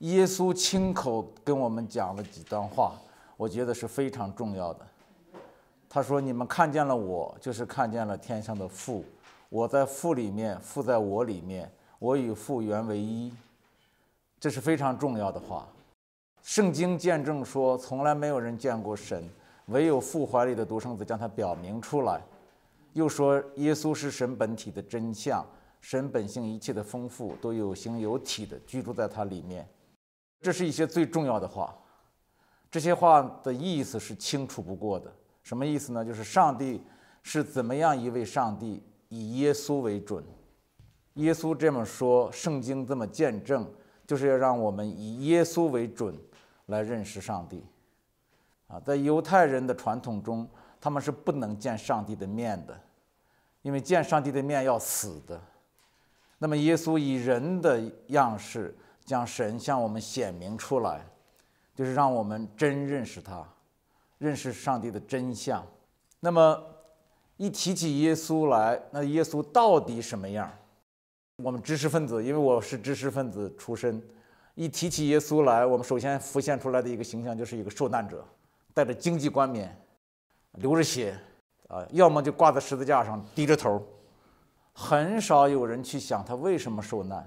耶稣亲口跟我们讲了几段话，我觉得是非常重要的。他说：“你们看见了我，就是看见了天上的父。我在父里面，父在我里面，我与父原为一。”这是非常重要的话。圣经见证说，从来没有人见过神，唯有父怀里的独生子将他表明出来。又说，耶稣是神本体的真相，神本性一切的丰富都有形有体的居住在他里面。这是一些最重要的话，这些话的意思是清楚不过的。什么意思呢？就是上帝是怎么样一位上帝，以耶稣为准。耶稣这么说，圣经这么见证，就是要让我们以耶稣为准来认识上帝。在犹太人的传统中，他们是不能见上帝的面的，因为见上帝的面要死的。那么耶稣以人的样式将神向我们显明出来，就是让我们真认识他，认识上帝的真相。那么一提起耶稣来，那耶稣到底什么样？我们知识分子，因为我是知识分子出身，一提起耶稣来，我们首先浮现出来的一个形象就是一个受难者，戴着荆棘冠冕，流着血，要么就挂在十字架上低着头。很少有人去想他为什么受难，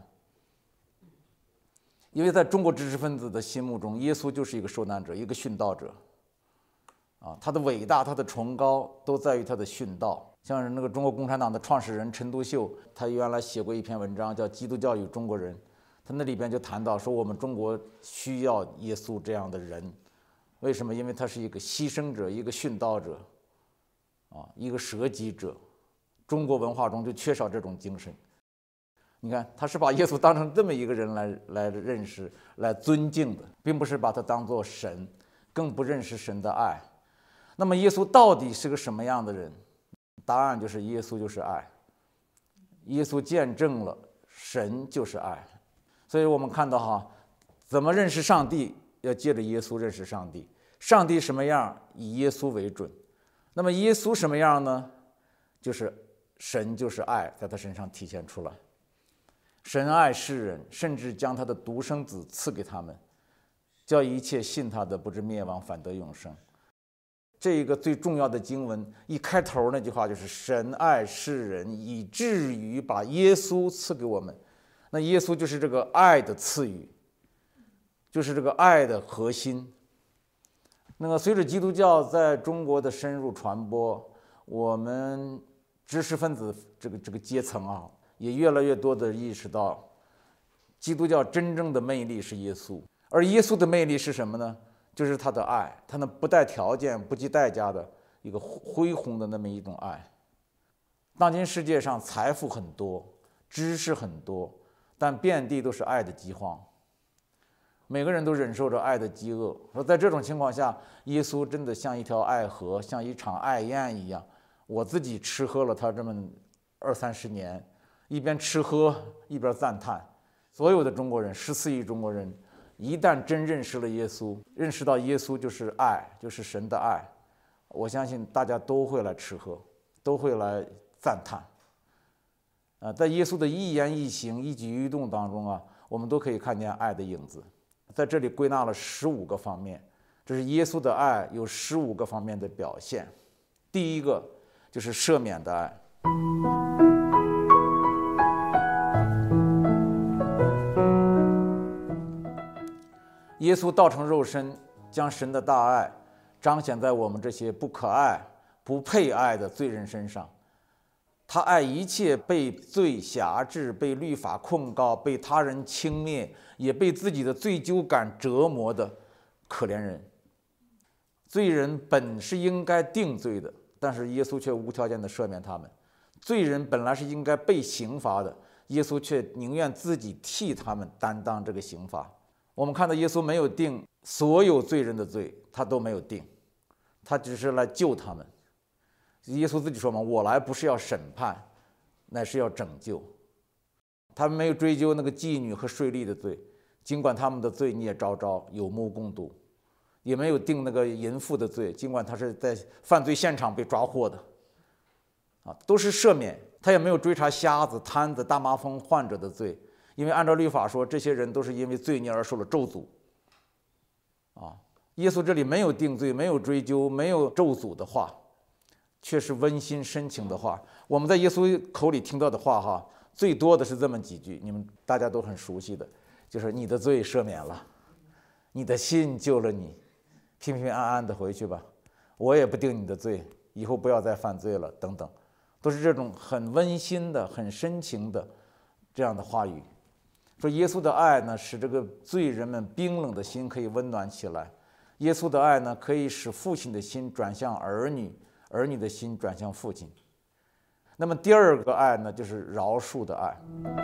因为在中国知识分子的心目中，耶稣就是一个受难者，一个殉道者。他的伟大，他的崇高都在于他的殉道。像是那个中国共产党的创始人陈独秀，他原来写过一篇文章叫《基督教与中国人》，他那里边就谈到说，我们中国需要耶稣这样的人。为什么？因为他是一个牺牲者，一个殉道者，一个舍己者。中国文化中就缺少这种精神。你看，他是把耶稣当成这么一个人来认识、来尊敬的，并不是把他当作神，更不认识神的爱。那么耶稣到底是个什么样的人？答案就是耶稣就是爱。耶稣见证了神就是爱。所以我们看到怎么认识上帝，要借着耶稣认识上帝。上帝什么样，以耶稣为准。那么耶稣什么样呢？就是神就是爱，在他身上体现出来。神爱世人，甚至将他的独生子赐给他们，叫一切信他的不至灭亡，反得永生。这一个最重要的经文一开头那句话就是神爱世人，以至于把耶稣赐给我们。那耶稣就是这个爱的赐予，就是这个爱的核心。那么随着基督教在中国的深入传播，我们知识分子这个阶层也越来越多的意识到，基督教真正的魅力是耶稣。而耶稣的魅力是什么呢？就是他的爱，他那不带条件、不计代价的一个恢宏的那么一种爱。当今世界上财富很多，知识很多，但遍地都是爱的饥荒。每个人都忍受着爱的饥饿。说在这种情况下，耶稣真的像一条爱河，像一场爱宴一样。我自己吃喝了他这么20-30年，一边吃喝一边赞叹。所有的中国人，14亿中国人，一旦真认识了耶稣，认识到耶稣就是爱，就是神的爱，我相信大家都会来吃喝，都会来赞叹。在耶稣的一言一行、一举一动当中我们都可以看见爱的影子。在这里归纳了15个方面，这是耶稣的爱有15个方面的表现。第一个就是赦免的爱。耶稣道成肉身，将神的大爱彰显在我们这些不可爱、不配爱的罪人身上。他爱一切被罪辖制、被律法控告、被他人轻蔑，也被自己的罪疚感折磨的可怜人。罪人本是应该定罪的，但是耶稣却无条件的赦免他们。罪人本来是应该被刑罚的，耶稣却宁愿自己替他们担当这个刑罚。我们看到耶稣没有定所有罪人的罪，他都没有定，他只是来救他们。耶稣自己说嘛，我来不是要审判，乃是要拯救。他们没有追究那个妓女和税吏的罪，尽管他们的罪孽昭昭，有目共睹；也没有定那个淫妇的罪，尽管他是在犯罪现场被抓获的。都是赦免。他也没有追查瞎子、瘫子、大麻风患者的罪， 因为按照律法说，这些人都是因为罪孽而受了咒诅。耶稣这里没有定罪，没有追究，没有咒诅的话，却是温馨深情的话。我们在耶稣口里听到的话最多的是这么几句，你们大家都很熟悉的，就是你的罪赦免了，你的信救了你，平平安安的回去吧，我也不定你的罪，以后不要再犯罪了，等等，都是这种很温馨的、很深情的这样的话语。说耶稣的爱呢，使这个罪人们冰冷的心可以温暖起来。耶稣的爱呢，可以使父亲的心转向儿女，儿女的心转向父亲。那么第二个爱呢，就是饶恕的爱。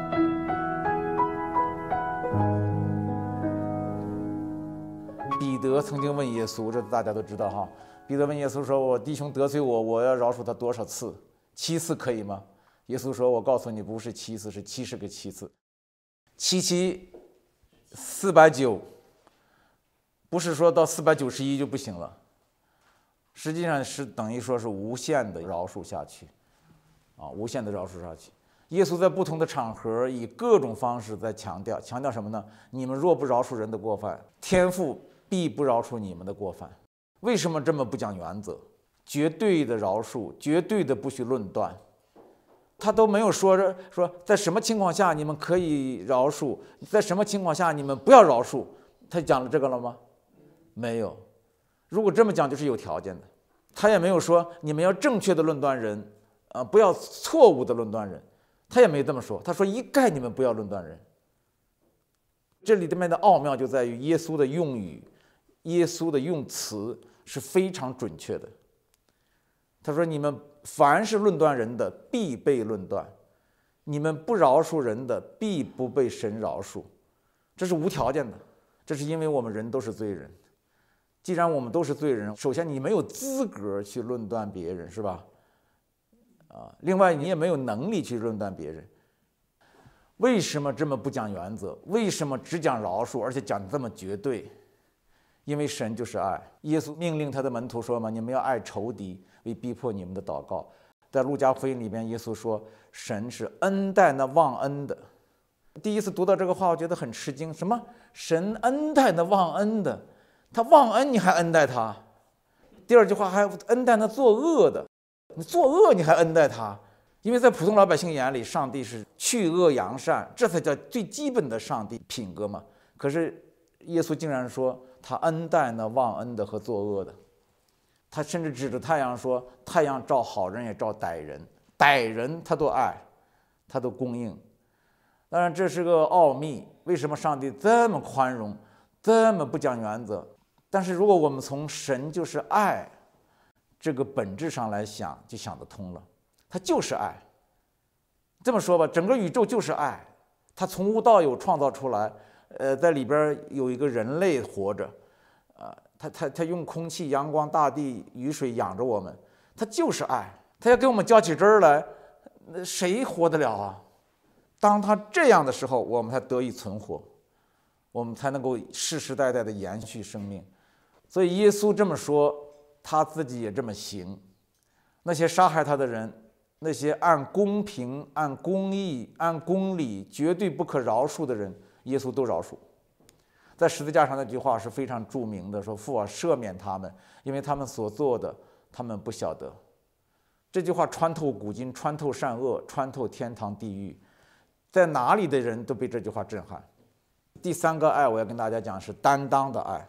彼得曾经问耶稣，这大家都知道哈。彼得问耶稣说：“我弟兄得罪我，我要饶恕他多少次？7次可以吗？”耶稣说：“我告诉你，不是7次，是70个7次。7×7=490。”不是说到491就不行了，实际上是等于说是无限的饶恕下去，无限的饶恕下去。耶稣在不同的场合以各种方式在强调什么呢？你们若不饶恕人的过犯，天父必不饶恕你们的过犯。为什么这么不讲原则？绝对的饶恕，绝对的不许论断。他都没有说在什么情况下你们可以饶恕，在什么情况下你们不要饶恕。他讲了这个了吗？没有。如果这么讲就是有条件的。他也没有说你们要正确的论断人，不要错误的论断人，他也没这么说。他说一概你们不要论断人。这里面的奥妙就在于耶稣的用语，耶稣的用词是非常准确的。他说你们凡是论断人的必被论断，你们不饶恕人的必不被神饶恕。这是无条件的，这是因为我们人都是罪人。既然我们都是罪人，首先你没有资格去论断别人，是吧？另外你也没有能力去论断别人。为什么这么不讲原则？为什么只讲饶恕，而且讲这么绝对？因为神就是爱。耶稣命令他的门徒说嘛，你们要爱仇敌，为逼迫你们的祷告。在路加福音里边，耶稣说神是恩待那忘恩的。第一次读到这个话，我觉得很吃惊。什么？神恩待那忘恩的？他忘恩你还恩待他？第二句话还恩待那作恶的，你作恶你还恩待他？因为在普通老百姓眼里，上帝是去恶扬善，这才叫最基本的上帝品格嘛。可是耶稣竟然说他恩待那忘恩的和作恶的。他甚至指着太阳说，太阳照好人也照歹人，歹人他都爱，他都供应。当然这是个奥秘，为什么上帝这么宽容，这么不讲原则？但是如果我们从神就是爱这个本质上来想，就想得通了。他就是爱。这么说吧，整个宇宙就是爱，他从无到有创造出来，在里边有一个人类活着，他用空气、阳光、大地、雨水养着我们，他就是爱。他要给我们较起真儿来，谁活得了啊？当他这样的时候，我们才得以存活，我们才能够世世代代的延续生命。所以耶稣这么说，他自己也这么行。那些杀害他的人，那些按公平、按公义、按公理绝对不可饶恕的人，耶稣都饶恕。在十字架上那句话是非常著名的，说父啊，赦免他们，因为他们所做的他们不晓得。这句话穿透古今，穿透善恶，穿透天堂地狱，在哪里的人都被这句话震撼。第三个爱，我要跟大家讲是担当的爱。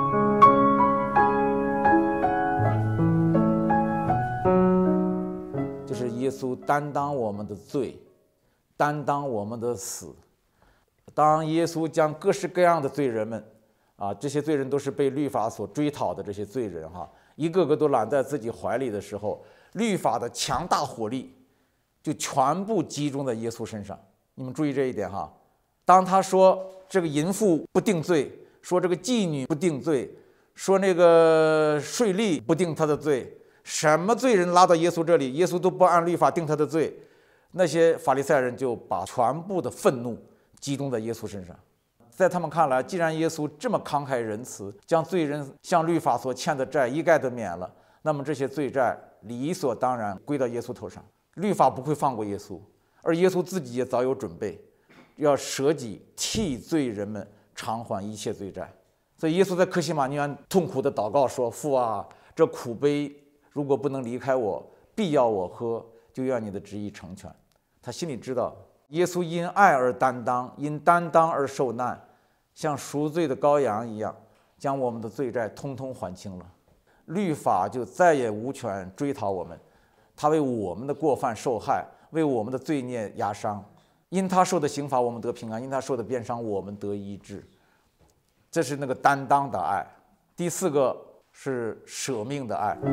就是耶稣担当我们的罪，担当我们的死。当耶稣将各式各样的罪人们，这些罪人都是被律法所追讨的这些罪人一个个都揽在自己怀里的时候，律法的强大火力就全部集中在耶稣身上。你们注意这一点当他说这个淫妇不定罪，说这个妓女不定罪，说那个税吏不定他的罪，什么罪人拉到耶稣这里，耶稣都不按律法定他的罪，那些法利赛人就把全部的愤怒集中在耶稣身上。在他们看来，既然耶稣这么慷慨仁慈，将罪人向律法所欠的债一概都免了，那么这些罪债理所当然归到耶稣头上，律法不会放过耶稣，而耶稣自己也早有准备。 要舍己替罪人们偿还一切罪债。所以耶稣在客西马尼园痛苦地祷告说：父啊，这苦杯如果不能离开我，必要我喝，就愿你的旨意成全。他心里知道耶稣因爱而担当，因担当而受难，像赎罪的羔羊一样，将我们的罪债通通还清了。律法就再也无权追讨我们，他为我们的过犯受害，为我们的罪孽压伤。因他受的刑罚，我们得平安；因他受的鞭伤，我们得医治。这是那个担当的爱。第四个是舍命的爱。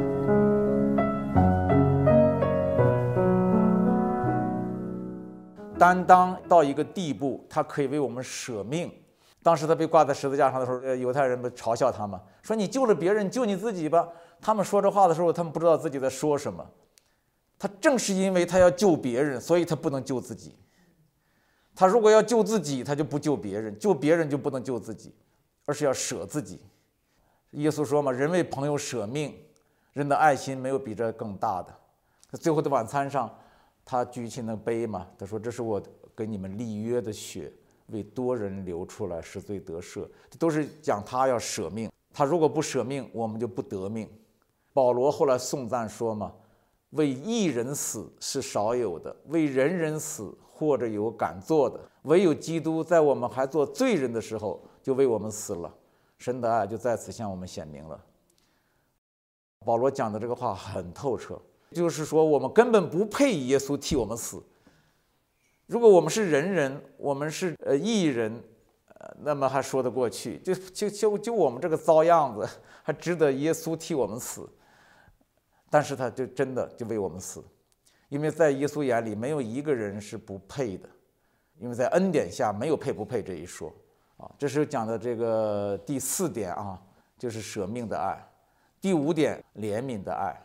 担当到一个地步，他可以为我们舍命。当时他被挂在十字架上的时候，犹太人们嘲笑他们，说你救了别人，救你自己吧。他们说这话的时候，他们不知道自己在说什么。他正是因为他要救别人，所以他不能救自己。他如果要救自己，他就不救别人，救别人就不能救自己，而是要舍自己。耶稣说嘛，人为朋友舍命，人的爱心没有比这更大的。最后的晚餐上，他举起那杯嘛，他说这是我跟你们立约的血，为多人流出来，使罪得赦。这都是讲他要舍命，他如果不舍命，我们就不得命。保罗后来颂赞说嘛，为义人死是少有的，为人人死或者有敢做的，唯有基督在我们还做罪人的时候就为我们死了，神的爱就在此向我们显明了。保罗讲的这个话很透彻，就是说我们根本不配耶稣替我们死。如果我们是人人，我们是义人，那么还说得过去，就我们这个糟样子，还值得耶稣替我们死。但是他就真的就为我们死，因为在耶稣眼里没有一个人是不配的，因为在恩典下没有配不配这一说啊。这是讲的这个第四点啊，就是舍命的爱。第五点，怜悯的爱。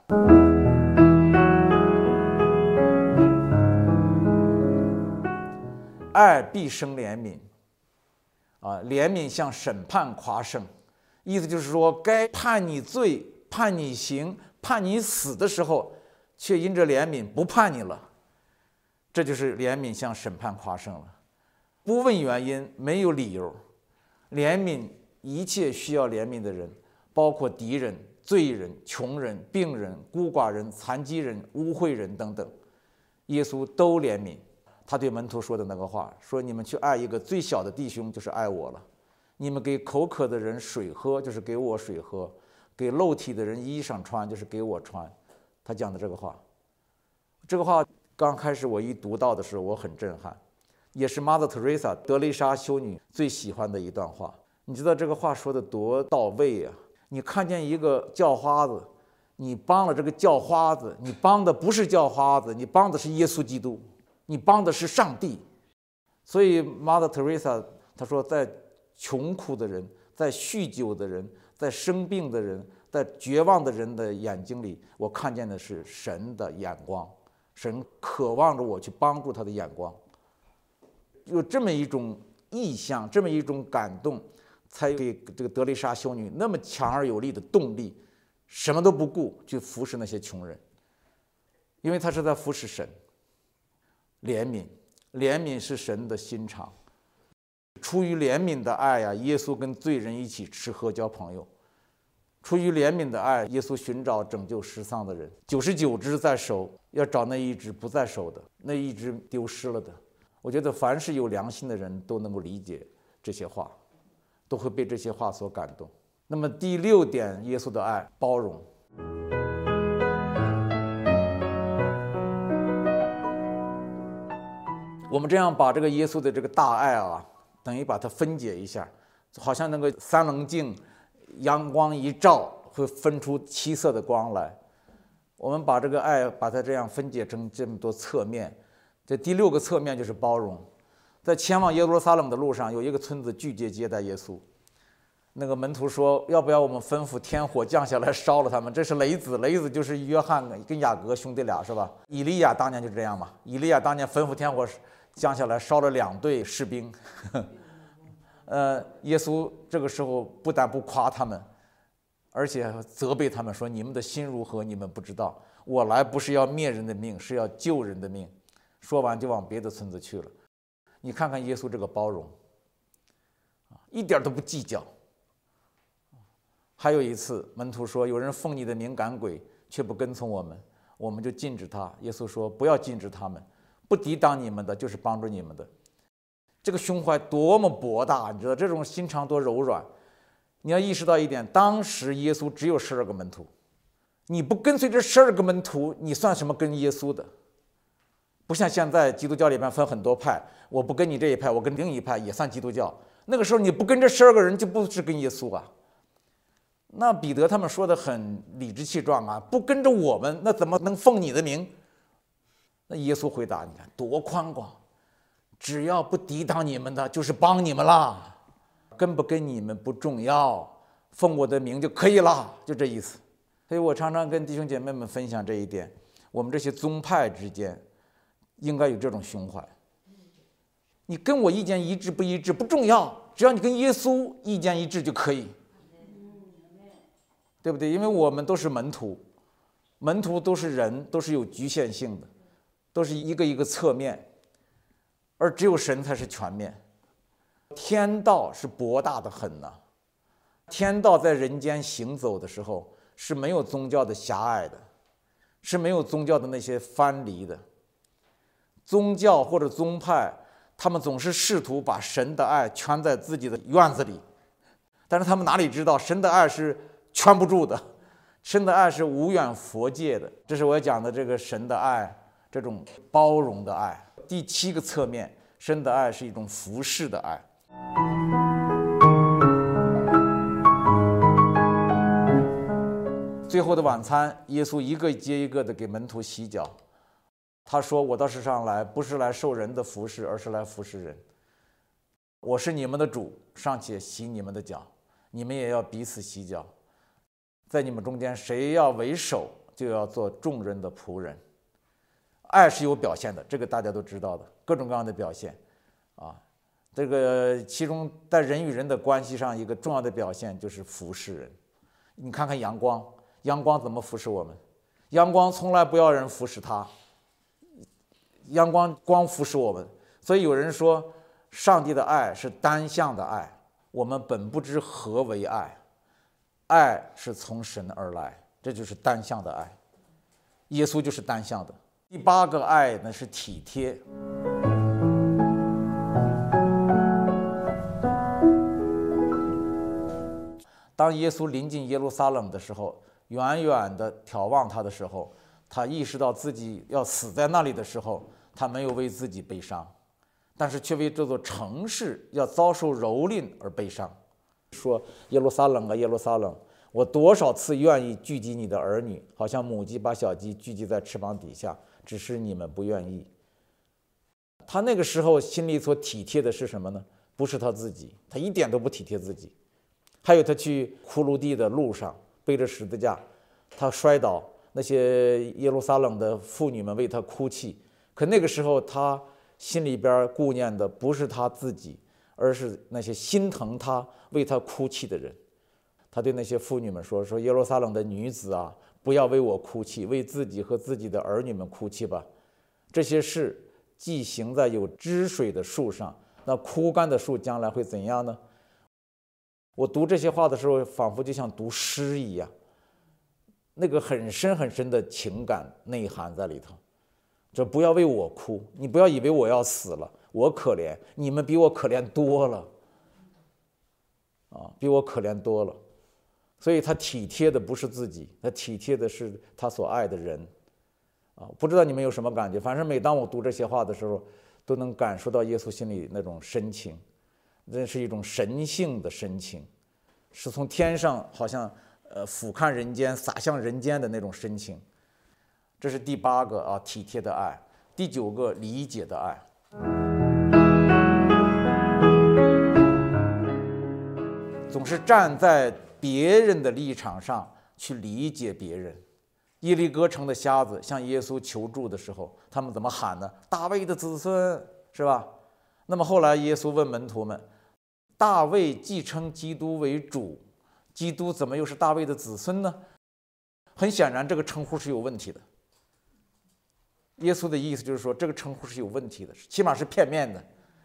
爱必生怜悯啊，怜悯像审判夸胜，意思就是说，该判你罪、判你刑、判你死的时候，却因着怜悯不判你了，这就是怜悯像审判夸胜了。不问原因，没有理由，怜悯一切需要怜悯的人，包括敌人、罪人、穷人、病人、孤寡人、残疾人、污秽人等等，耶稣都怜悯。他对门徒说的那个话，说你们去爱一个最小的弟兄，就是爱我了。你们给口渴的人水喝，就是给我水喝；给露体的人衣裳穿，就是给我穿。他讲的这个话，刚开始我一读到的时候，我很震撼，也是 Mother Teresa 德蕾莎修女最喜欢的一段话。你知道这个话说的多到位啊！你看见一个叫花子，你帮了这个叫花子，你帮的不是叫花子，你帮的是耶稣基督，你帮的是上帝。所以 Mother Teresa 她说，在穷苦的人，在酗酒的人，在生病的人，在绝望的人的眼睛里，我看见的是神的眼光，神渴望着我去帮助他的眼光。有这么一种意向，这么一种感动，才给这个德蕾莎修女那么强而有力的动力，什么都不顾去服侍那些穷人，因为她是在服侍神。怜悯是神的心肠，出于怜悯的爱呀，耶稣跟罪人一起吃喝交朋友。出于怜悯的爱，耶稣寻找拯救失丧的人，99只在手，要找那一只不在手的，那一只丢失了的。我觉得凡是有良心的人都能够理解这些话，都会被这些话所感动。那么第6点，耶稣的爱，包容。我们这样把这个耶稣的这个大爱啊，等于把它分解一下，好像那个三棱镜，阳光一照会分出7色的光来。我们把这个爱把它这样分解成这么多侧面，这第6个侧面就是包容。在前往耶路撒冷的路上，有一个村子拒绝接待耶稣，那个门徒说，要不要我们吩咐天火降下来烧了他们？这是雷子，雷子就是约翰跟雅各兄弟俩，是吧？以利亚当年就这样嘛，以利亚当年吩咐天火降下来烧了2队士兵。耶稣这个时候不但不夸他们，而且责备他们说，你们的心如何，你们不知道，我来不是要灭人的命，是要救人的命。说完就往别的村子去了。 你看看耶稣这个包容，一点都不计较。还有一次，门徒说有人奉你的名赶鬼，却不跟从我们，我们就禁止他。耶稣说不要禁止他们，不抵挡你们的就是帮助你们的。这个胸怀多么博大，你知道这种心肠多柔软。你要意识到一点，当时耶稣只有12个门徒，你不跟随这12个门徒，你算什么跟耶稣的？不像现在基督教里面分很多派，我不跟你这一派，我跟另一派也算基督教。那个时候你不跟这12个人，就不是跟耶稣啊。那彼得他们说的很理直气壮啊，不跟着我们，那怎么能奉你的名？那耶稣回答，你看多宽广，只要不抵挡你们的，就是帮你们啦。跟不跟你们不重要，奉我的名就可以了，就这意思。所以我常常跟弟兄姐妹们分享这一点，我们这些宗派之间应该有这种胸怀。你跟我意见一致不一致不重要，只要你跟耶稣意见一致就可以，对不对？因为我们都是门徒，门徒都是人，都是有局限性的，都是一个一个侧面，而只有神才是全面。天道是博大的很呐，天道在人间行走的时候是没有宗教的狭隘的，是没有宗教的那些藩篱的。宗教或者宗派，他们总是试图把神的爱圈在自己的院子里，但是他们哪里知道神的爱是圈不住的，神的爱是无远弗届的。这是我讲的这个神的爱，这种包容的爱。第7个侧面，神的爱是一种服侍的爱。最后的晚餐，耶稣一个接一个的给门徒洗脚。他说，我到世上来不是来受人的服侍，而是来服侍人。我是你们的主，尚且洗你们的脚，你们也要彼此洗脚。在你们中间，谁要为首，就要做众人的仆人。爱是有表现的，这个大家都知道的，各种各样的表现啊。这个其中在人与人的关系上，一个重要的表现就是服侍人。你看看阳光，阳光怎么服侍我们？阳光从来不要人服侍他，阳光光服侍我们。所以有人说，上帝的爱是单向的爱，我们本不知何为爱，爱是从神而来，这就是单向的爱。耶稣就是单向的。第8个爱呢是体贴。当耶稣临近耶路撒冷的时候，远远地眺望他的时候，他意识到自己要死在那里的时候，他没有为自己悲伤，但是却为这座城市要遭受蹂躏而悲伤。说耶路撒冷啊，耶路撒冷，我多少次愿意聚集你的儿女，好像母鸡把小鸡聚集在翅膀底下，只是你们不愿意。他那个时候心里所体贴的是什么呢？不是他自己，他一点都不体贴自己。还有他去骷髅地的路上背着十字架，他摔倒，那些耶路撒冷的妇女们为他哭泣。可那个时候他心里边顾念的不是他自己，而是那些心疼他为他哭泣的人。他对那些妇女们说耶路撒冷的女子啊，不要为我哭泣，为自己和自己的儿女们哭泣吧。这些事既行在有汁水的树上，那枯干的树将来会怎样呢？我读这些话的时候，仿佛就像读诗一样，那个很深很深的情感内涵在里头。这不要为我哭，你不要以为我要死了，我可怜，你们比我可怜多了啊，比我可怜多了。所以他体贴的不是自己，他体贴的是他所爱的人啊。不知道你们有什么感觉？反正每当我读这些话的时候，都能感受到耶稣心里那种深情。这是一种神性的深情，是从天上好像俯瞰人间洒向人间的那种深情。这是第8个啊，体贴的爱。第9个，理解的爱。总是站在别人的立场上去理解别人。耶利哥城的瞎子向耶稣求助的时候，他们怎么喊呢？大卫的子孙，是吧？那么后来耶稣问门徒们，大卫既称基督为主，基督怎么又是大卫的子孙呢？很显然这个称呼是有问题的。耶稣的意思就是说，这个称呼是有问题的，起码是片面的。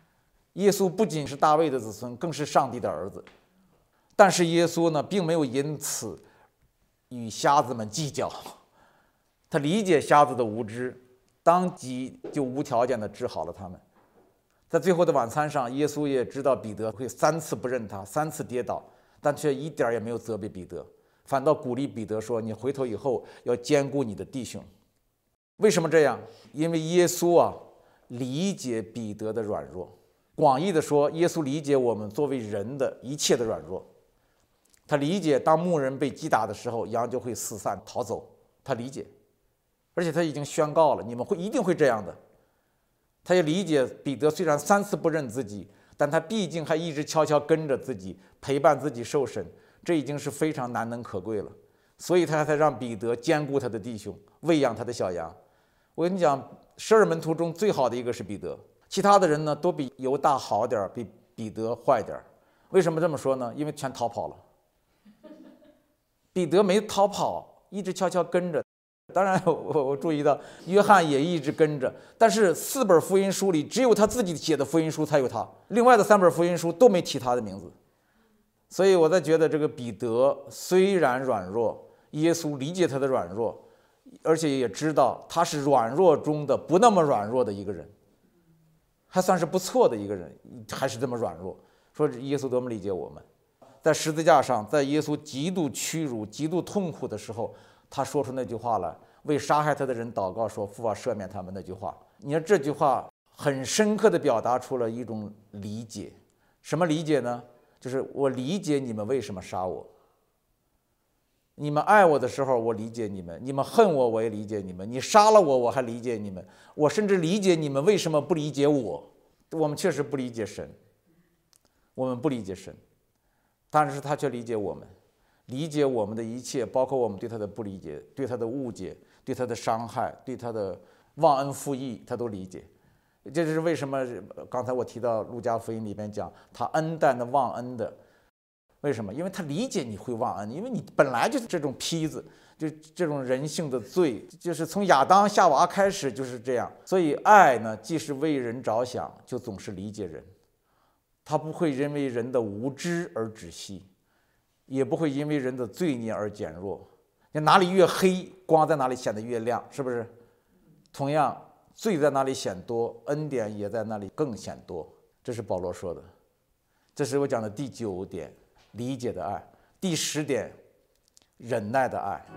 耶稣不仅是大卫的子孙，更是上帝的儿子。但是耶稣呢，并没有因此与瞎子们计较，他理解瞎子的无知，当即就无条件地治好了他们。在最后的晚餐上，耶稣也知道彼得会3次不认他，3次跌倒，但却一点也没有责备彼得，反倒鼓励彼得说：“你回头以后要兼顾你的弟兄。”为什么这样？因为耶稣理解彼得的软弱。广义的说，耶稣理解我们作为人的一切的软弱。他理解当牧人被击打的时候，羊就会四散逃走，他理解，而且他已经宣告了，你们一定会这样的。他也理解彼得虽然3次不认自己，但他毕竟还一直悄悄跟着自己，陪伴自己受审，这已经是非常难能可贵了。所以他才让彼得兼顾他的弟兄，喂养他的小羊。我跟你讲，12门徒中最好的一个是彼得，其他的人呢都比犹大好点，比彼得坏点。为什么这么说呢？因为全逃跑了。彼得没逃跑，一直悄悄跟着。当然我注意到约翰也一直跟着，但是4本福音书里只有他自己写的福音书才有他，另外的3本福音书都没提他的名字。所以我在觉得这个彼得虽然软弱，耶稣理解他的软弱，而且也知道他是软弱中的不那么软弱的一个人，还算是不错的一个人，还是这么软弱。说耶稣多么理解我们。在十字架上，在耶稣极度屈辱、极度痛苦的时候，他说出那句话来，为杀害他的人祷告说：“父啊，赦免他们。”那句话，你看这句话很深刻地表达出了一种理解。什么理解呢？就是我理解你们为什么杀我。你们爱我的时候，我理解你们；你们恨我，我也理解你们；你杀了我，我还理解你们。我甚至理解你们为什么不理解我。我们确实不理解神，我们不理解神。但是他却理解我们，理解我们的一切，包括我们对他的不理解、对他的误解、对他的伤害、对他的忘恩负义，他都理解。这就是为什么刚才我提到路加福音里边讲他恩待那忘恩的，为什么？因为他理解你会忘恩，因为你本来就是这种坯子，就这种人性的罪，就是从亚当夏娃开始就是这样。所以爱呢，既是为人着想，就总是理解人。他不会因为人的无知而止息，也不会因为人的罪孽而减弱。你哪里越黑，光在哪里显得越亮，是不是？同样，罪在哪里显多，恩典也在那里更显多。这是保罗说的。这是我讲的第9点，理解的爱。第10点，忍耐的爱。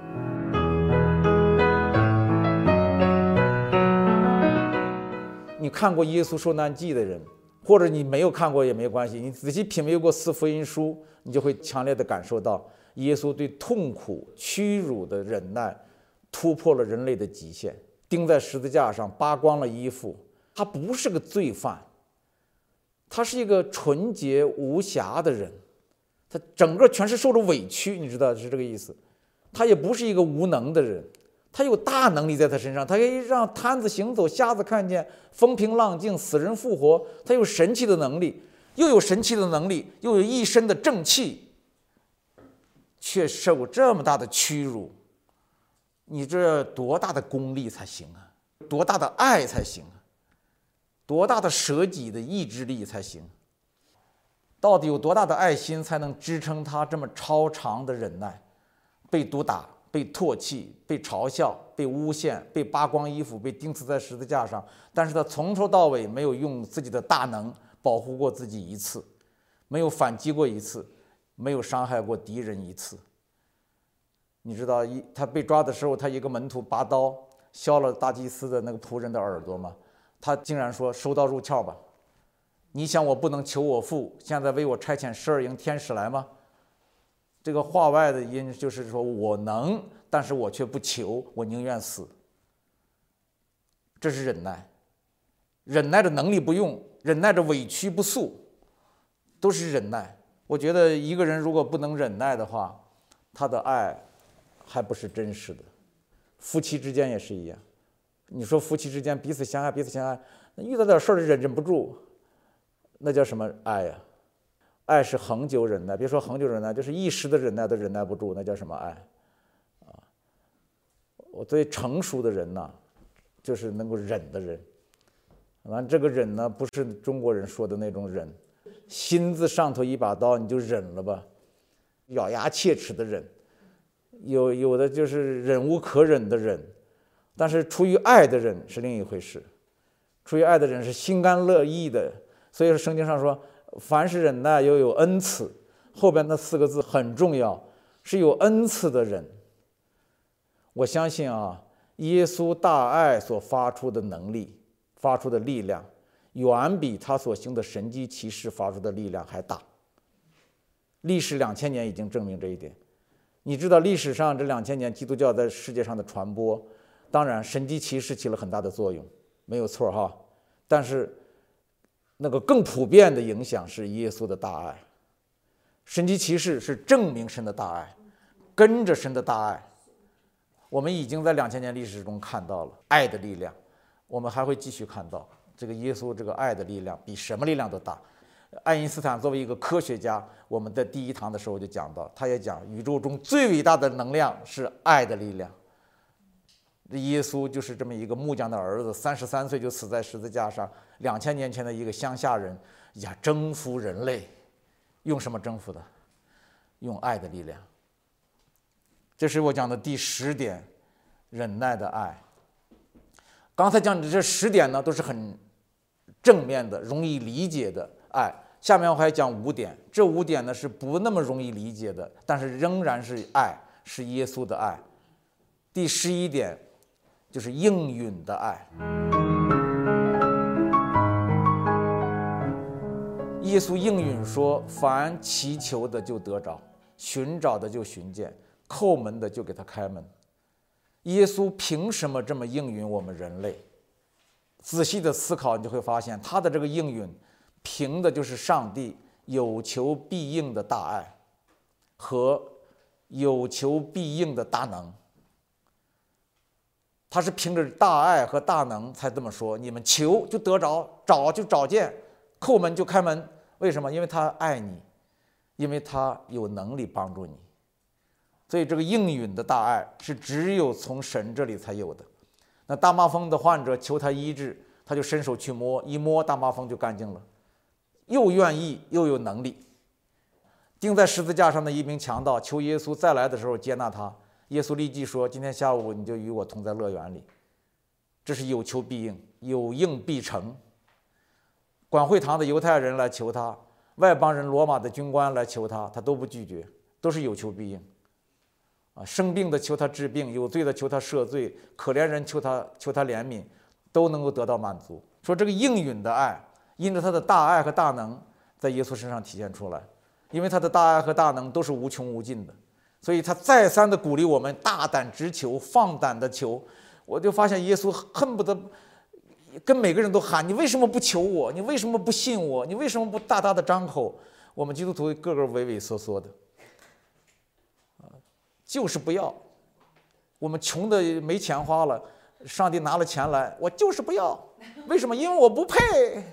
你看过耶稣受难记的人，或者你没有看过也没关系，你仔细品味过4福音书，你就会强烈地感受到耶稣对痛苦、屈辱的忍耐突破了人类的极限。钉在十字架上，扒光了衣服，他不是个罪犯，他是一个纯洁无瑕的人，他整个全是受着委屈，你知道是这个意思。他也不是一个无能的人，他有大能力在他身上，他可以让瘫子行走，瞎子看见，风平浪静，死人复活。他有神奇的能力，又有神奇的能力，又有一身的正气，却受这么大的屈辱。你这多大的功力才行啊？多大的爱才行啊？多大的舍己的意志力才行？到底有多大的爱心才能支撑他这么超长的忍耐？被毒打，被唾弃，被嘲笑，被诬陷，被扒光衣服，被钉死在十字架上，但是他从头到尾没有用自己的大能保护过自己一次，没有反击过一次，没有伤害过敌人一次。你知道他被抓的时候，他一个门徒拔刀削了大祭司的那个仆人的耳朵吗？他竟然说：“收刀入鞘吧！你想我不能求我父现在为我差遣12营天使来吗？”这个话外的音就是说我能，但是我却不求，我宁愿死。这是忍耐，忍耐着能力不用，忍耐着委屈不诉，都是忍耐。我觉得一个人如果不能忍耐的话，他的爱还不是真实的。夫妻之间也是一样，你说夫妻之间彼此相爱，彼此相爱，遇到点事儿忍不住，那叫什么爱呀？爱是恒久忍耐，别说恒久忍耐，就是一时的忍耐都忍耐不住，那叫什么爱啊？我最成熟的人呐，就是能够忍的人完，这个忍呢，不是中国人说的那种忍，心字上头一把刀，你就忍了吧，咬牙切齿的忍。有的就是忍无可忍的忍，但是出于爱的忍是另一回事。出于爱的忍是心甘乐意的，所以说圣经上说，凡是忍耐又有恩赐，后边那4个字很重要，是有恩赐的人。我相信啊，耶稣大爱所发出的能力、发出的力量，远比他所行的神迹奇事发出的力量还大。历史2000年已经证明这一点。你知道历史上这2000年基督教在世界上的传播，当然神迹奇事起了很大的作用，没有错哈。但是那个更普遍的影响是耶稣的大爱。神迹奇事是证明神的大爱，跟着神的大爱，我们已经在2000年历史中看到了爱的力量，我们还会继续看到这个耶稣这个爱的力量比什么力量都大。爱因斯坦作为一个科学家，我们在第1堂的时候就讲到，他也讲宇宙中最伟大的能量是爱的力量。耶稣就是这么一个木匠的儿子，33岁就死在十字架上，2000年前的一个乡下人呀，征服人类，用什么征服的？用爱的力量。这是我讲的第10点，忍耐的爱。刚才讲的这10点呢，都是很正面的、容易理解的爱。下面我还讲5点，这5点呢是不那么容易理解的，但是仍然是爱，是耶稣的爱。第11点就是应允的爱。耶稣应允说，凡祈求的就得着，寻找的就寻见，叩门的就给他开门。耶稣凭什么这么应允我们人类？仔细的思考，你就会发现他的这个应允凭的就是上帝有求必应的大爱和有求必应的大能。他是凭着大爱和大能才这么说，你们求就得着，找就找见，叩门就开门。为什么？因为他爱你，因为他有能力帮助你。所以这个应允的大爱是只有从神这里才有的。那大麻风的患者求他医治，他就伸手去摸，一摸大麻风就干净了，又愿意又有能力。钉在十字架上的一名强盗求耶稣再来的时候接纳他，耶稣立即说，今天下午你就与我同在乐园里。这是有求必应，有应必成。管会堂的犹太人来求他，外邦人罗马的军官来求他，他都不拒绝，都是有求必应。生病的求他治病，有罪的求他赦罪，可怜人求他怜悯，都能够得到满足。说这个应允的爱，因着他的大爱和大能，在耶稣身上体现出来。因为他的大爱和大能都是无穷无尽的，所以他再三的鼓励我们大胆直求，放胆的求。我就发现耶稣恨不得跟每个人都喊，你为什么不求我？你为什么不信我？你为什么不大大的张口？我们基督徒个个畏畏缩缩的，就是不要。我们穷的没钱花了，上帝拿了钱来，我就是不要。为什么？因为我不配，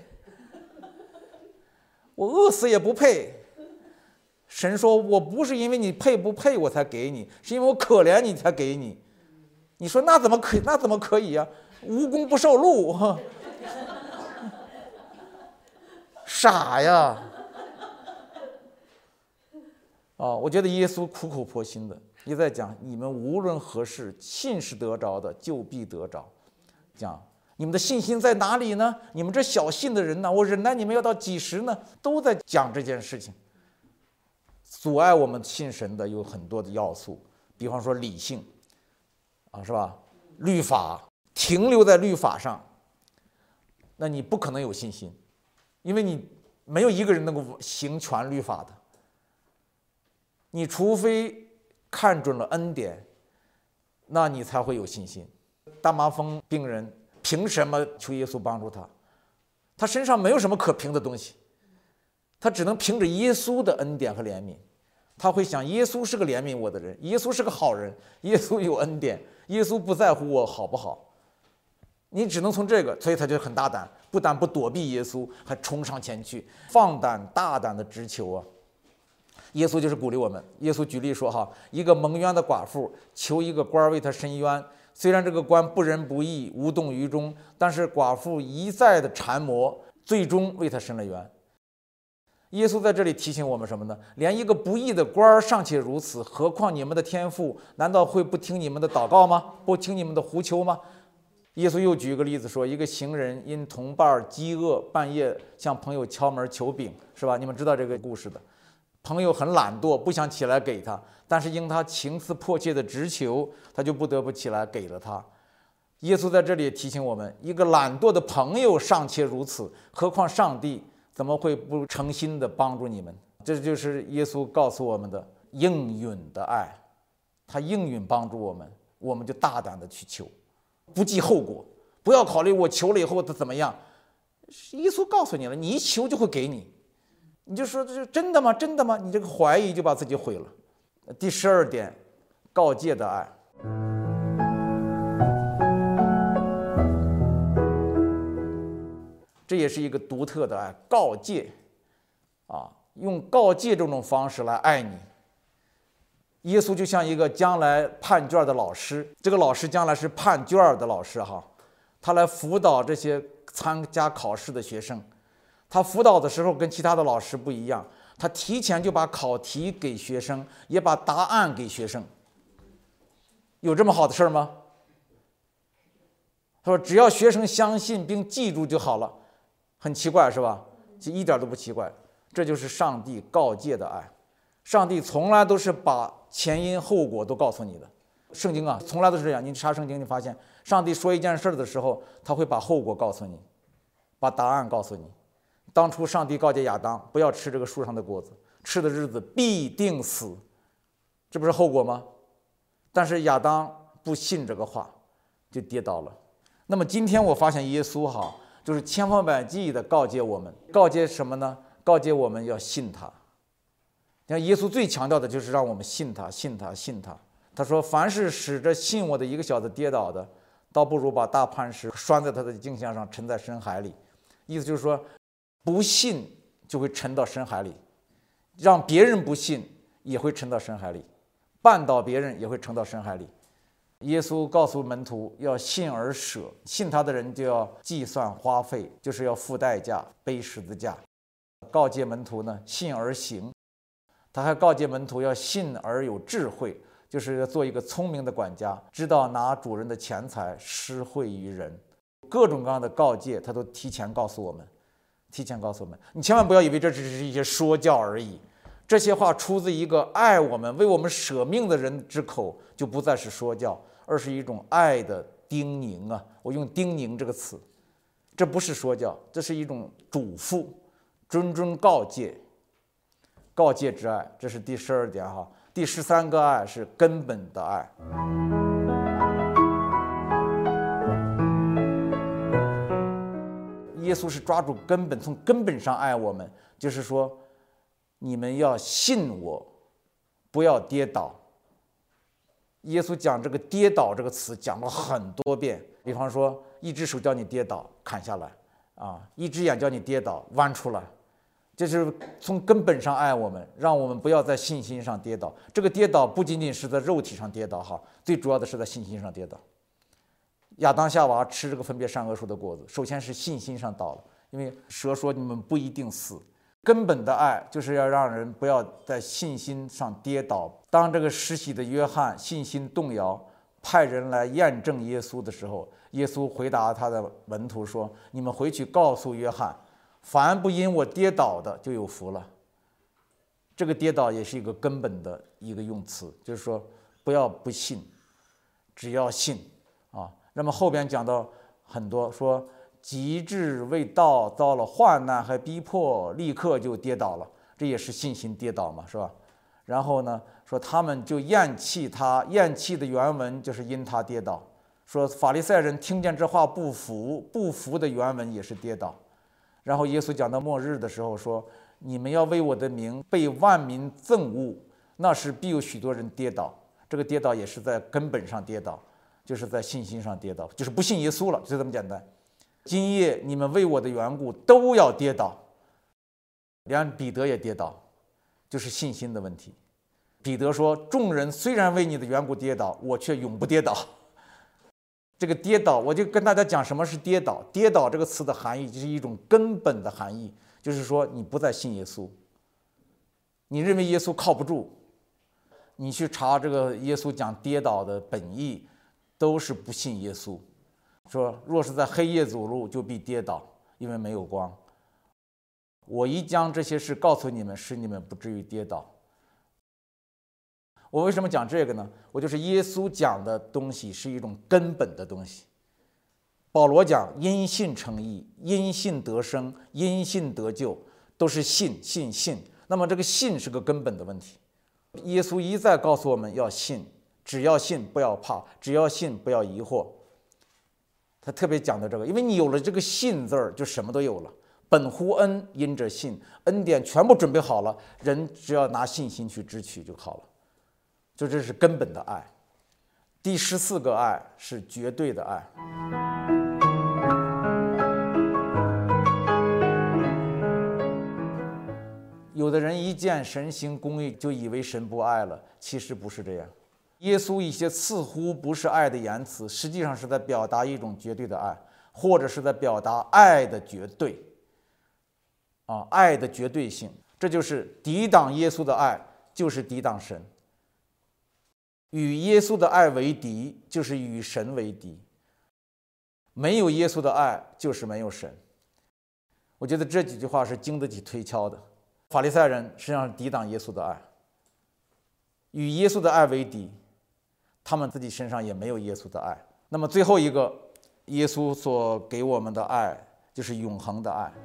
我饿死也不配。神说，我不是因为你配不配我才给你，是因为我可怜你才给你。你说那怎么可以？那怎么可以呀？无功不受禄，傻呀！我觉得耶稣苦口婆心的一再讲，你们无论何事，信是得着的，就必得着。讲你们的信心在哪里呢？你们这小信的人呢？我忍耐你们要到几时呢？都在讲这件事情。阻碍我们信神的有很多的要素，比方说理性，是吧？律法，停留在律法上，那你不可能有信心，因为你没有一个人能够行全律法的。你除非看准了恩典，那你才会有信心。大麻风病人凭什么求耶稣帮助他？他身上没有什么可凭的东西，他只能凭着耶稣的恩典和怜悯。他会想，耶稣是个怜悯我的人，耶稣是个好人，耶稣有恩典，耶稣不在乎我好不好。你只能从这个，所以他就很大胆，不但不躲避耶稣，还冲上前去，放胆大胆的直求啊。耶稣就是鼓励我们。耶稣举例说，一个蒙冤的寡妇求一个官为她伸冤， 虽然这个官不仁不义，无动于衷，但是寡妇一再的缠磨，最终为他伸了冤。耶稣在这里提醒我们什么呢？连一个不义的官尚且如此，何况你们的天父难道会不听你们的祷告吗？不听你们的呼求吗？耶稣又举一个例子说，一个行人因同伴饥饿，半夜向朋友敲门求饼，是吧？你们知道这个故事的。朋友很懒惰，不想起来给他，但是因他情思迫切的直求，他就不得不起来给了他。耶稣在这里也提醒我们，一个懒惰的朋友尚且如此，何况上帝怎么会不诚心的帮助你们？这就是耶稣告诉我们的应允的爱，他应允帮助我们，我们就大胆的去求，不计后果，不要考虑我求了以后他怎么样。耶稣告诉你了，你一求就会给你，你就说这是真的吗？真的吗？你这个怀疑就把自己毁了。第12点，告诫的爱。这也是一个独特的爱，告诫啊，用告诫这种方式来爱你。耶稣就像一个将来判卷的老师，这个老师将来是判卷的老师哈，他来辅导这些参加考试的学生。他辅导的时候跟其他的老师不一样，他提前就把考题给学生，也把答案给学生。有这么好的事吗？他说只要学生相信并记住就好了。很奇怪是吧？其实一点都不奇怪，这就是上帝告诫的爱。上帝从来都是把前因后果都告诉你的。圣经啊，从来都是这样。你查圣经，你发现上帝说一件事的时候，他会把后果告诉你，把答案告诉你。当初上帝告诫亚当不要吃这个树上的果子，吃的日子必定死，这不是后果吗？但是亚当不信这个话，就跌倒了。那么今天我发现耶稣哈，就是千方百计的告诫我们，告诫什么呢？告诫我们要信他。你看耶稣最强调的就是让我们信他，信他，信他。他说凡是使着信我的一个小子跌倒的，倒不如把大磐石拴在他的颈项上，沉在深海里。意思就是说，不信就会沉到深海里，让别人不信也会沉到深海里，绊倒别人也会沉到深海里。耶稣告诉门徒要信而舍，信他的人就要计算花费，就是要付代价，背十字架。告诫门徒呢，信而行。他还告诫门徒要信而有智慧，就是要做一个聪明的管家，知道拿主人的钱财施惠于人。各种各样的告诫他都提前告诉我们，提前告诉我们。你千万不要以为这只是一些说教而已，这些话出自一个爱我们为我们舍命的人之口，就不再是说教，而是一种爱的叮咛啊！我用叮咛这个词，这不是说教，这是一种嘱咐，谆谆告诫，告诫之爱，这是第12点哈。第13个爱是根本的爱。耶稣是抓住根本，从根本上爱我们，就是说，你们要信我，不要跌倒。耶稣讲这个跌倒这个词讲了很多遍，比方说一只手叫你跌倒砍下来啊，一只眼叫你跌倒弯出来，这是从根本上爱我们，让我们不要在信心上跌倒。这个跌倒不仅仅是在肉体上跌倒哈，最主要的是在信心上跌倒。亚当夏娃吃这个分别善恶树的果子，首先是信心上倒了，因为蛇说你们不一定死。根本的爱就是要让人不要在信心上跌倒。当这个施洗的约翰信心动摇，派人来验证耶稣的时候，耶稣回答他的门徒说：你们回去告诉约翰，凡不因我跌倒的就有福了。这个跌倒也是一个根本的一个用词，就是说不要不信，只要信啊。那么后边讲到很多，说极致为道遭了患难和逼迫，立刻就跌倒了，这也是信心跌倒嘛，是吧？然后呢，说他们就厌弃他，厌弃的原文就是因他跌倒。说法利赛人听见这话不服，不服的原文也是跌倒。然后耶稣讲到末日的时候说，你们要为我的名被万民憎恶，那时必有许多人跌倒。这个跌倒也是在根本上跌倒，就是在信心上跌倒，就是不信耶稣了，就这么简单。今夜你们为我的缘故都要跌倒，连彼得也跌倒，就是信心的问题。彼得说，众人虽然为你的缘故跌倒，我却永不跌倒。 这个跌倒，我就跟大家讲什么是跌倒。跌倒这个词的含义就是一种根本的含义，就是说你不再信耶稣，你认为耶稣靠不住。你去查这个耶稣讲跌倒的本意，都是不信耶稣，说若是在黑夜走路，就必跌倒，因为没有光。我一将这些事告诉你们，使你们不至于跌倒。我为什么讲这个呢？我就是耶稣讲的东西是一种根本的东西。保罗讲因信称义，因信得生，因信得救，都是信。那么这个信是个根本的问题。耶稣一再告诉我们要信，只要信不要怕，只要信不要疑惑。他特别讲的这个，因为你有了这个信字儿，就什么都有了。本乎恩，因着信，恩典全部准备好了，人只要拿信心去支取就好了。就这是根本的爱。第14个爱是绝对的爱。有的人一见神行公义就以为神不爱了，其实不是这样。耶稣一些似乎不是爱的言辞，实际上是在表达一种绝对的爱，或者是在表达爱的绝对爱的绝对性。这就是抵挡耶稣的爱，就是抵挡神。与耶稣的爱为敌，就是与神为敌。没有耶稣的爱，就是没有神。我觉得这几句话是经得起推敲的。法利赛人实际上是抵挡耶稣的爱，与耶稣的爱为敌，他们自己身上也没有耶稣的爱。那么最后一个，耶稣所给我们的爱就是永恒的爱。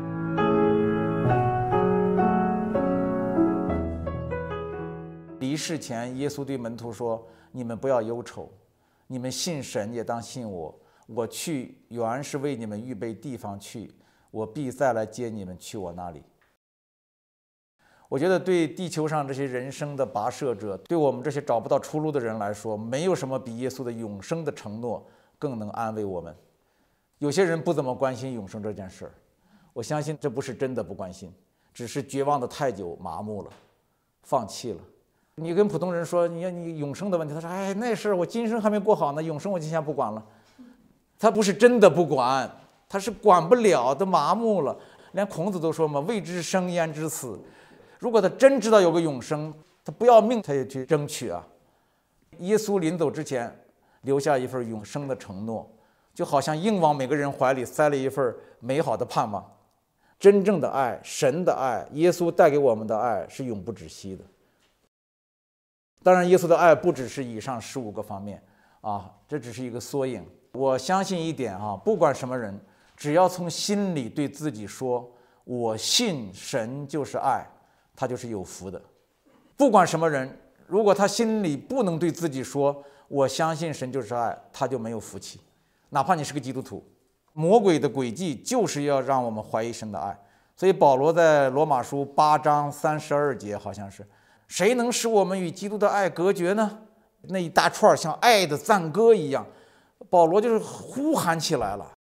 离世前，耶稣对门徒说：“你们不要忧愁，你们信神也当信我。我去原是为你们预备地方去，我必再来接你们去我那里。”我觉得对地球上这些人生的跋涉者，对我们这些找不到出路的人来说，没有什么比耶稣的永生的承诺更能安慰我们。有些人不怎么关心永生这件事儿，我相信这不是真的不关心，只是绝望的太久，麻木了，放弃了。你跟普通人说你永生的问题，他说：“哎，那事儿我今生还没过好呢，永生我就先不管了。”他不是真的不管，他是管不了，都麻木了。连孔子都说嘛：“未知生焉知死。”如果他真知道有个永生，他不要命他也去争取啊。耶稣临走之前留下一份永生的承诺，就好像硬往每个人怀里塞了一份美好的盼望。真正的爱，神的爱，耶稣带给我们的爱是永不止息的。当然耶稣的爱不只是以上15个方面这只是一个缩影。我相信一点不管什么人，只要从心里对自己说我信神就是爱，他就是有福的。不管什么人，如果他心里不能对自己说我相信神就是爱，他就没有福气。哪怕你是个基督徒，魔鬼的诡计就是要让我们怀疑神的爱。所以保罗在罗马书8章32节好像是：谁能使我们与基督的爱隔绝呢？那一大串像爱的赞歌一样，保罗就是呼喊起来了。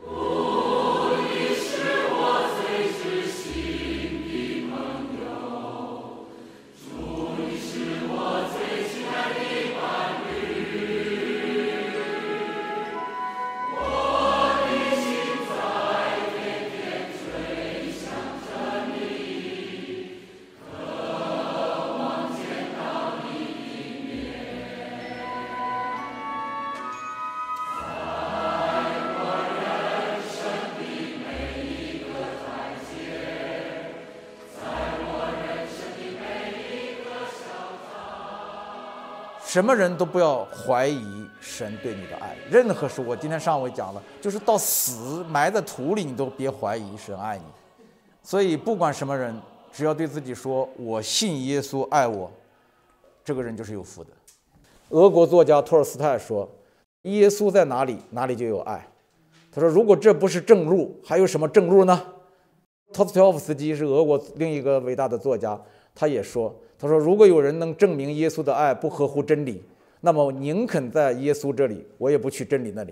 什么人都不要怀疑神对你的爱，任何事，我今天上午讲了，就是到死埋在土里，你都别怀疑神爱你。所以不管什么人，只要对自己说我信耶稣爱我，这个人就是有福的。俄国作家托尔斯泰说，耶稣在哪里，哪里就有爱。他说，如果这不是正路，还有什么正路呢？托斯托耶夫斯基是俄国另一个伟大的作家，他也说，他说，如果有人能证明耶稣的爱不合乎真理，那么我宁肯在耶稣这里，我也不去真理那里。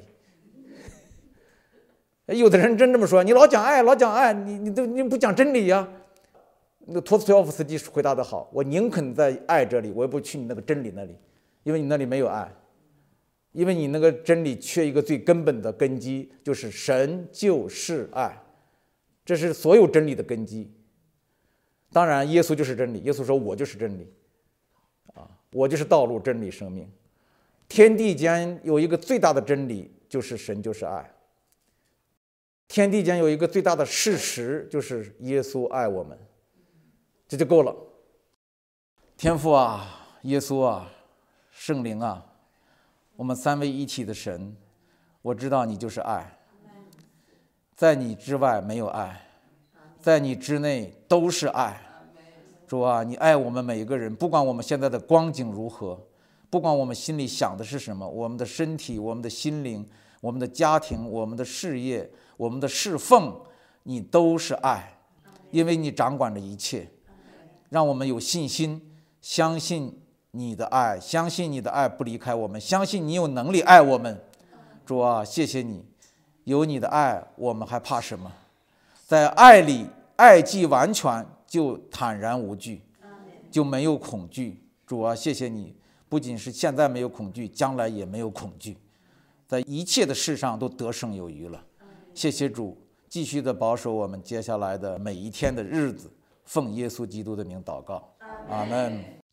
有的人真这么说，你老讲爱，老讲爱，你不讲真理呀？那托斯托耶夫斯基回答的好，我宁肯在爱这里，我也不去你那个真理那里，因为你那里没有爱。 因为你那个真理缺一个最根本的根基，就是神就是爱，这是所有真理的根基。当然耶稣就是真理，耶稣说我就是真理我就是道路真理生命。天地间有一个最大的真理，就是神就是爱。天地间有一个最大的事实，就是耶稣爱我们，这就够了。天父啊，耶稣啊，圣灵啊，我们三位一体的神，我知道你就是爱，在你之外没有爱，在你之内都是爱。主啊，你爱我们每一个人，不管我们现在的光景如何，不管我们心里想的是什么，我们的身体，我们的心灵，我们的家庭，我们的事业，我们的侍奉，你都是爱，因为你掌管着一切。让我们有信心，相信你的爱，相信你的爱不离开我们，相信你有能力爱我们。主啊，谢谢你，有你的爱，我们还怕什么？在爱里，爱既完全，就坦然无惧，就没有恐惧。主啊，谢谢你，不仅是现在没有恐惧，将来也没有恐惧，在一切的事上都得胜有余了。谢谢主，继续的保守我们接下来的每一天的日子，奉耶稣基督的名祷告，阿们。